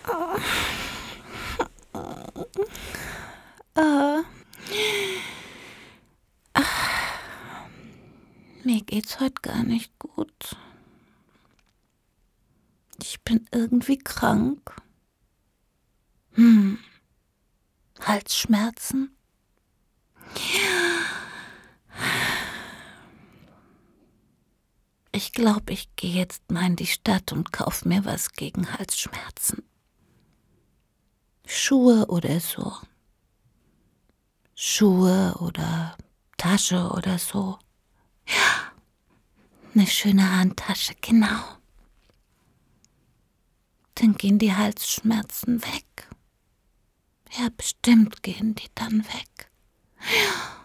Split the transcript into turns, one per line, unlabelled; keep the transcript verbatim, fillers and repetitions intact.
Äh, mir geht's heute gar nicht gut. Ich bin irgendwie krank. Hm. Halsschmerzen. Ich glaube, ich gehe jetzt mal in die Stadt und kaufe mir was gegen Halsschmerzen. Schuhe oder so. Schuhe oder Tasche oder so. Ja, eine schöne Handtasche, genau. Dann gehen die Halsschmerzen weg. Ja, bestimmt gehen die dann weg. Ja.